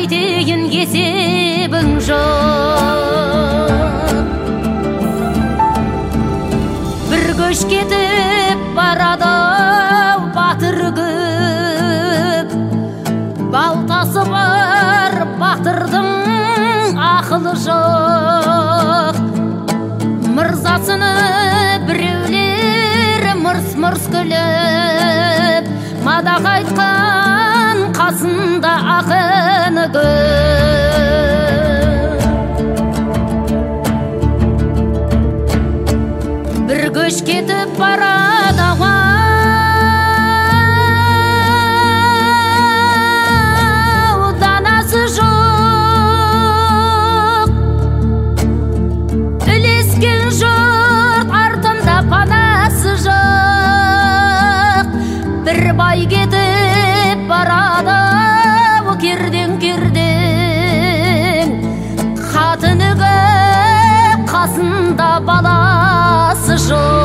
қайтейін есебің жоқ. Бір көш кетіп барады батыр көп, балтасы бар батырдың ақылы жоқ. Мырзасыны біреулер мырс-мырс күліп, мадақ айтқан қасында ақыны көп. Бір көш кетіп барады ау, данасы жоқ. Ілескен жұрт артында панасы жоқ. Бір бай кетіп барады кердең-кердең, қатыны көп, қасында баласы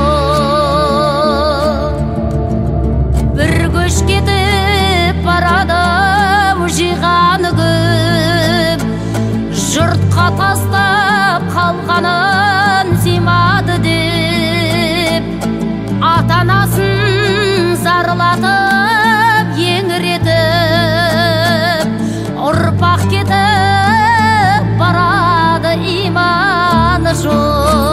жоқ. Бір көш кетіп барады жиғаны көп, жұртқа тастап қалғанын сыймады деп, ата-анасын зарлатып еңіретіп, ұрпақ кетіп барады иманы жоқ.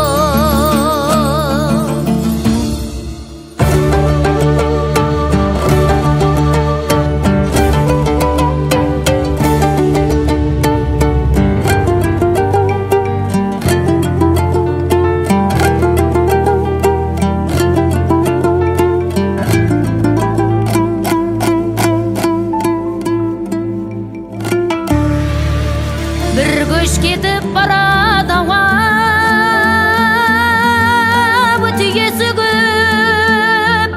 Бір көш кетіп барады ау, түйесі көп.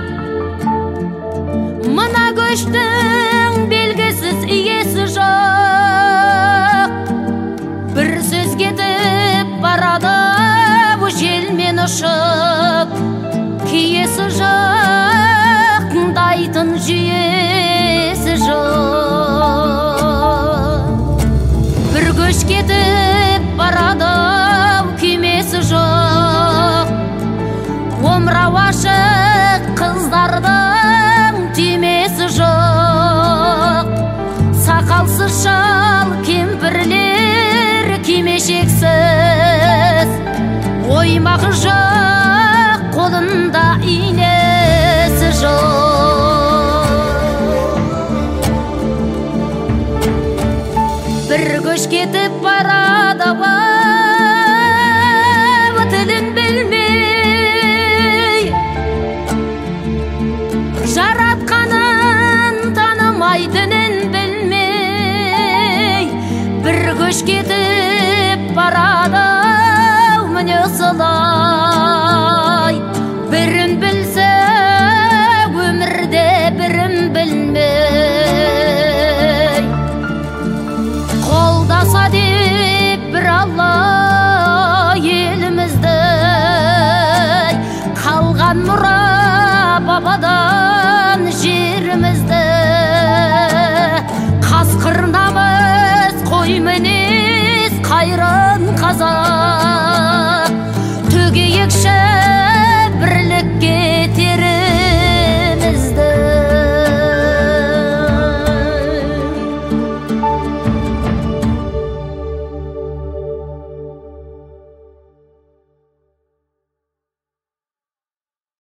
Мына көштің белгісіз иесі жоқ. Бір сөз кетіп барады желмен ұшып, киесі жоқ, тыңдайтын жүйесі жоқ. Бір көш кетіп барады күймесі жоқ. Омырау ашық қыздардың түймесі жоқ. Сақалсыз шал кемпірлер кимешексіз, оймағы жоқ, қолында инесі жоқ. Бір көш кетіп барады ау, тілін білмей, жаратқанын танымай, дінін білмей. Бір көш кетіп барады ау, міне осылай. Бірін білсе өмірде, бірін білмей. Қолдаса деп бір Алла елімізді, қалған мұра бабадан жерімізді. Қасқыр намыс, қой мінез, қайран қазақ.